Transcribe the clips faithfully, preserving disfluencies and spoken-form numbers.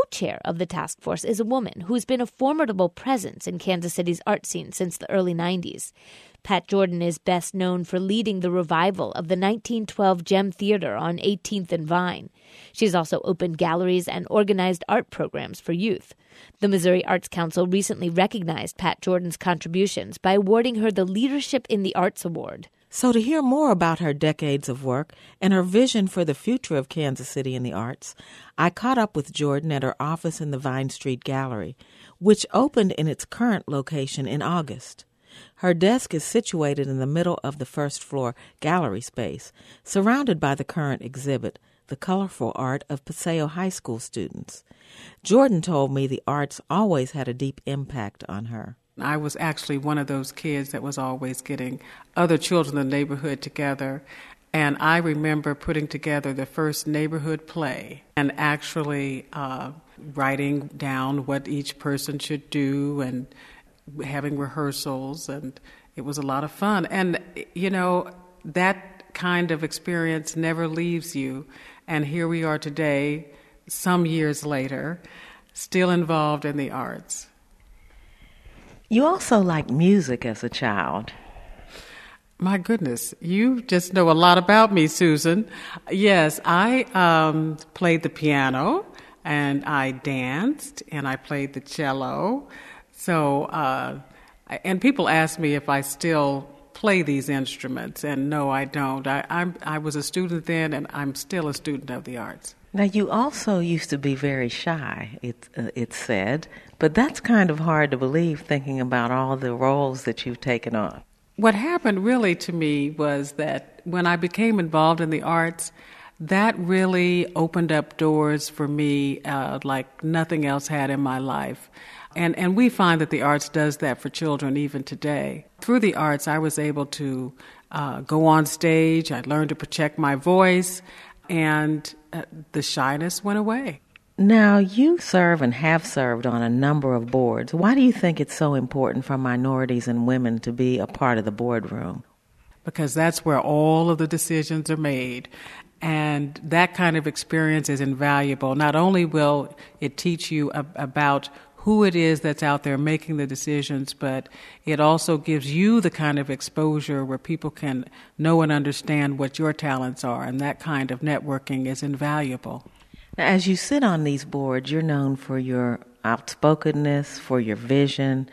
co-chair of the task force is a woman who's been a formidable presence in Kansas City's art scene since the early nineties. Pat Jordan is best known for leading the revival of the nineteen twelve Gem Theater on eighteenth and Vine. She's also opened galleries and organized art programs for youth. The Missouri Arts Council recently recognized Pat Jordan's contributions by awarding her the Leadership in the Arts Award. So to hear more about her decades of work and her vision for the future of Kansas City in the arts, I caught up with Jordan at her office in the Vine Street Gallery, which opened in its current location in August. Her desk is situated in the middle of the first-floor gallery space, surrounded by the current exhibit, The Colorful Art of Paseo High School Students. Jordan told me the arts always had a deep impact on her. I was actually one of those kids that was always getting other children in the neighborhood together. And I remember putting together the first neighborhood play and actually uh, writing down what each person should do and having rehearsals. And it was a lot of fun. And, you know, that kind of experience never leaves you. And here we are today, some years later, still involved in the arts. You also liked music as a child. My goodness, you just know a lot about me, Susan. Yes, I um, played the piano, and I danced, and I played the cello. So, uh, and people ask me if I still play these instruments, and no, I don't. I, I'm, I was a student then, and I'm still a student of the arts. Now, you also used to be very shy, it, uh, it's said, but that's kind of hard to believe thinking about all the roles that you've taken on. What happened really to me was that when I became involved in the arts, that really opened up doors for me uh, like nothing else had in my life. And, and we find that the arts does that for children even today. Through the arts, I was able to uh, go on stage. I learned to project my voice, and uh, the shyness went away. Now, you serve and have served on a number of boards. Why do you think it's so important for minorities and women to be a part of the boardroom? Because that's where all of the decisions are made. And that kind of experience is invaluable. Not only will it teach you ab- about who it is that's out there making the decisions, but it also gives you the kind of exposure where people can know and understand what your talents are, and that kind of networking is invaluable. Now, as you sit on these boards, you're known for your outspokenness, for your vision.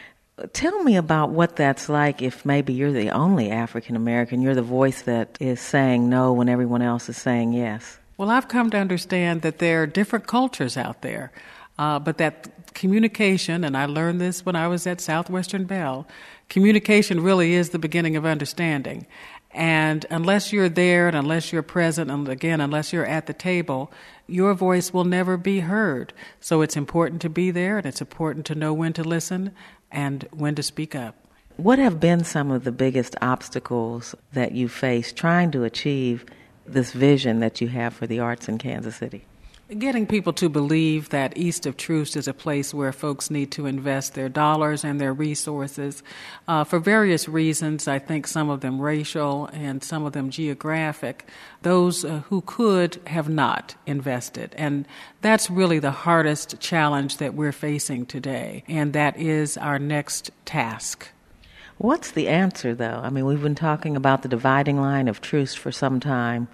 Tell me about what that's like if maybe you're the only African American, you're the voice that is saying no when everyone else is saying yes. Well, I've come to understand that there are different cultures out there. Uh, but that communication, and I learned this when I was at Southwestern Bell, communication really is the beginning of understanding. And unless you're there and unless you're present, and again, unless you're at the table, your voice will never be heard. So it's important to be there, and it's important to know when to listen and when to speak up. What have been some of the biggest obstacles that you face trying to achieve this vision that you have for the arts in Kansas City? Getting people to believe that East of Troost is a place where folks need to invest their dollars and their resources uh, for various reasons. I think some of them racial and some of them geographic. Those uh, who could have not invested. And that's really the hardest challenge that we're facing today. And that is our next task. What's the answer, though? I mean, we've been talking about the dividing line of Troost for some time.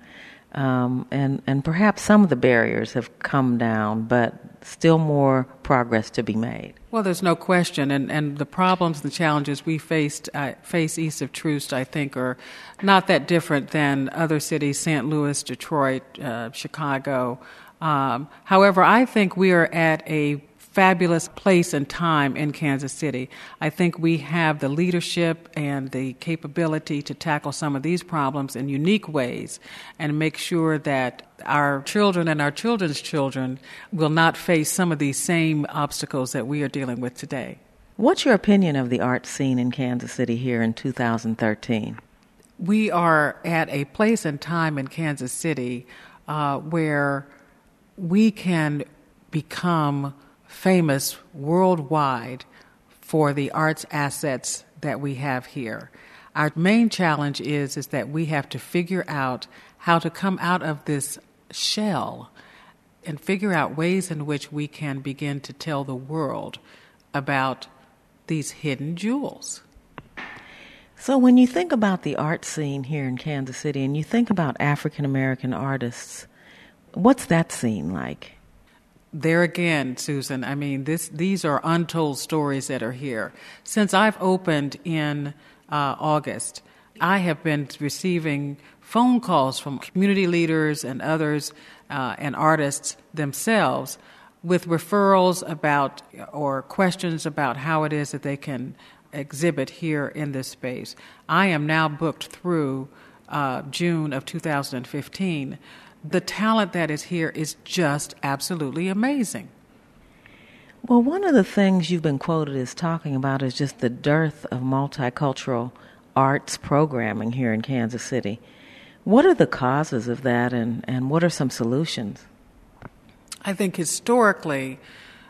Um, and, and perhaps some of the barriers have come down, but still more progress to be made. Well, there's no question, and, and the problems and the challenges we faced uh, face east of Troost, I think, are not that different than other cities, Saint Louis, Detroit, uh, Chicago. Um, however, I think we are at a fabulous place and time in Kansas City. I think we have the leadership and the capability to tackle some of these problems in unique ways and make sure that our children and our children's children will not face some of these same obstacles that we are dealing with today. What's your opinion of the art scene in Kansas City here in two thousand thirteen? We are at a place and time in Kansas City uh, where we can become famous worldwide for the arts assets that we have here. Our main challenge is, is that we have to figure out how to come out of this shell and figure out ways in which we can begin to tell the world about these hidden jewels. So when you think about the art scene here in Kansas City and you think about African American artists, what's that scene like? There again, Susan, I mean, this, these are untold stories that are here. Since I've opened in uh, August, I have been receiving phone calls from community leaders and others uh, and artists themselves with referrals about or questions about how it is that they can exhibit here in this space. I am now booked through uh, June of two thousand fifteen. The talent that is here is just absolutely amazing. Well, one of the things you've been quoted as talking about is just the dearth of multicultural arts programming here in Kansas City. What are the causes of that, and, and what are some solutions? I think historically,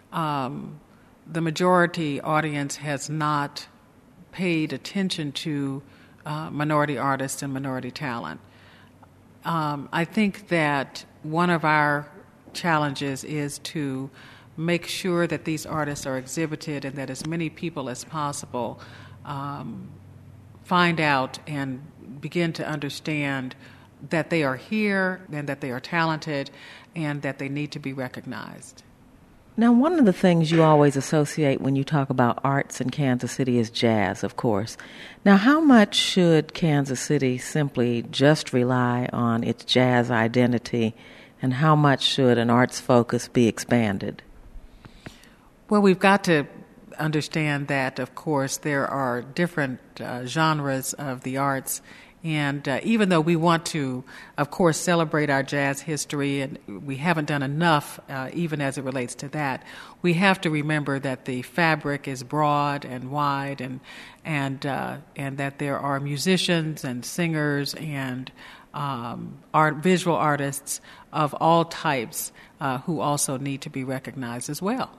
um, the majority audience has not paid attention to uh, minority artists and minority talent. Um, I think that one of our challenges is to make sure that these artists are exhibited and that as many people as possible um, find out and begin to understand that they are here and that they are talented and that they need to be recognized. Now, one of the things you always associate when you talk about arts in Kansas City is jazz, of course. Now, how much should Kansas City simply just rely on its jazz identity, and how much should an arts focus be expanded? Well, we've got to understand that, of course, there are different uh, genres of the arts. And uh, even though we want to, of course, celebrate our jazz history, and we haven't done enough uh, even as it relates to that, we have to remember that the fabric is broad and wide, and and uh, and that there are musicians and singers and um, art, visual artists of all types uh, who also need to be recognized as well.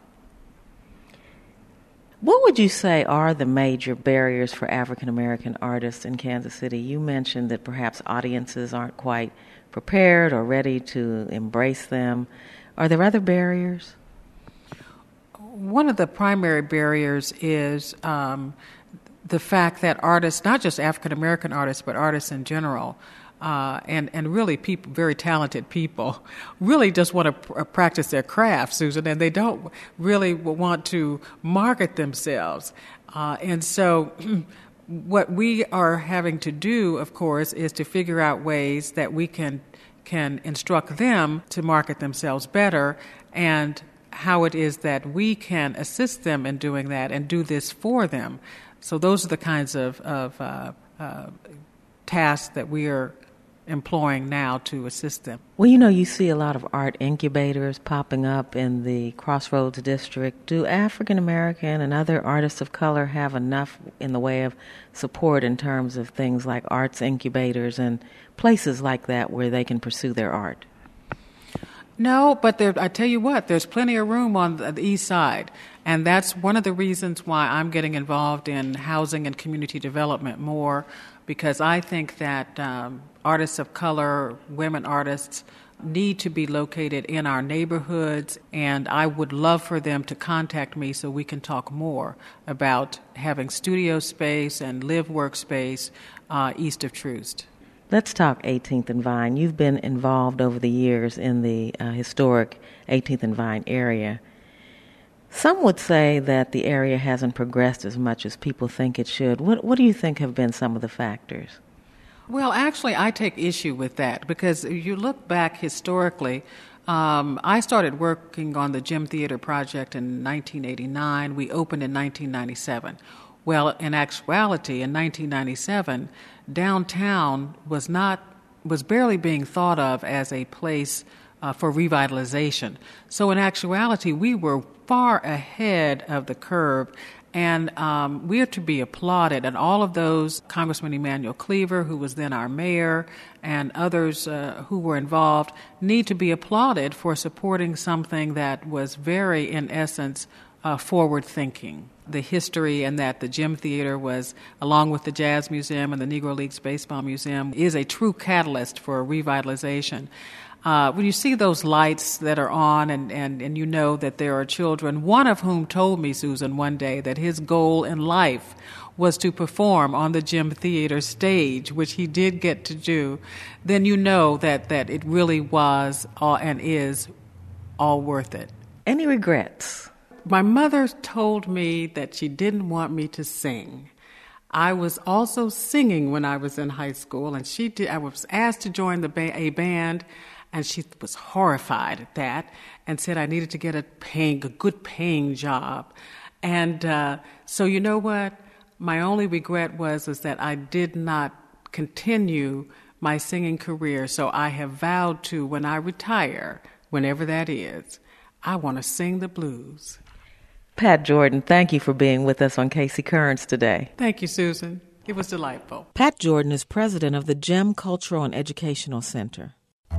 What would you say are the major barriers for African American artists in Kansas City? You mentioned that perhaps audiences aren't quite prepared or ready to embrace them. Are there other barriers? One of the primary barriers is um, the fact that artists, not just African American artists, but artists in general, Uh, and, and really people, very talented people, really just want to pr- practice their craft, Susan, and they don't really want to market themselves. Uh, and so what we are having to do, of course, is to figure out ways that we can can instruct them to market themselves better, and how it is that we can assist them in doing that and do this for them. So those are the kinds of, of uh, uh, tasks that we are employing now to assist them. Well, you know, you see a lot of art incubators popping up in the Crossroads District. Do African American and other artists of color have enough in the way of support in terms of things like arts incubators and places like that where they can pursue their art? No, but there, I tell you what, there's plenty of room on the, the east side. And that's one of the reasons why I'm getting involved in housing and community development more, because I think that um, artists of color, women artists, need to be located in our neighborhoods, and I would love for them to contact me so we can talk more about having studio space and live workspace uh, east of Troost. Let's talk eighteenth and Vine. You've been involved over the years in the uh, historic eighteenth and Vine area. Some would say that the area hasn't progressed as much as people think it should. What, what do you think have been some of the factors? Well, actually, I take issue with that because if you look back historically, um, I started working on the Gem Theater project in nineteen eighty-nine. We opened in nineteen ninety-seven. Well, in actuality, in nineteen ninety-seven, downtown was not was barely being thought of as a place uh, for revitalization. So in actuality, we were far ahead of the curve, and um, we are to be applauded. And all of those, Congressman Emanuel Cleaver, who was then our mayor, and others uh, who were involved, need to be applauded for supporting something that was very, in essence, uh, forward-thinking. The history and that the Gem Theater was, along with the Jazz Museum and the Negro Leagues Baseball Museum, is a true catalyst for revitalization. Uh, when you see those lights that are on and, and, and you know that there are children, one of whom told me, Susan, one day that his goal in life was to perform on the Gem Theater stage, which he did get to do, then you know that, that it really was all, and is all worth it. Any regrets? My mother told me that she didn't want me to sing. I was also singing when I was in high school, and she did, I was asked to join the ba- a band, and she was horrified at that and said I needed to get a paying, a good paying job. And uh, so you know what? My only regret was is that I did not continue my singing career. So I have vowed to, when I retire, whenever that is, I want to sing the blues. Pat Jordan, thank you for being with us on Casey Currents today. Thank you, Susan. It was delightful. Pat Jordan is president of the Gem Cultural and Educational Center.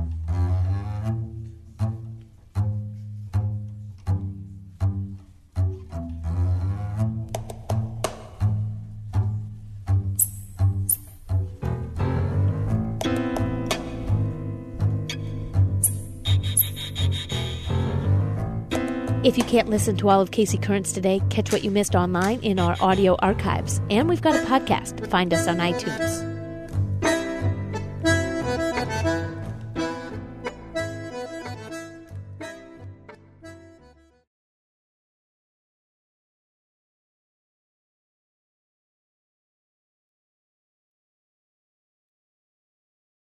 If you can't listen to all of Casey Currents today, catch what you missed online in our audio archives. And we've got a podcast. Find us on iTunes.